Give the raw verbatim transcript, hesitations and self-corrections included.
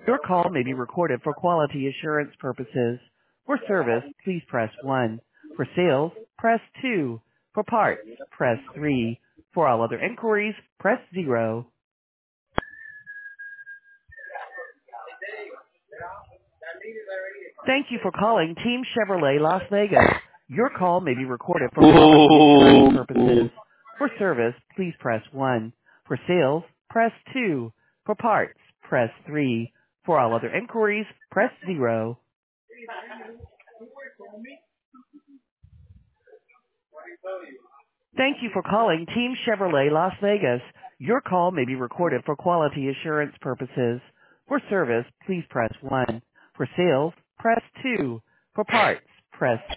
Your call may be recorded for quality assurance purposes. For service, please press one. For sales, press two. For parts, press three. For all other inquiries, press zero. Thank you for calling Team Chevrolet Las Vegas. Your call may be recorded for quality assurance Ooh. purposes. For service, please press one. For sales, press two. For parts, press three. For all other inquiries, press zero. Thank you for calling Team Chevrolet Las Vegas. Your call may be recorded for quality assurance purposes. For service, please press one. For sales, press two. For parts, press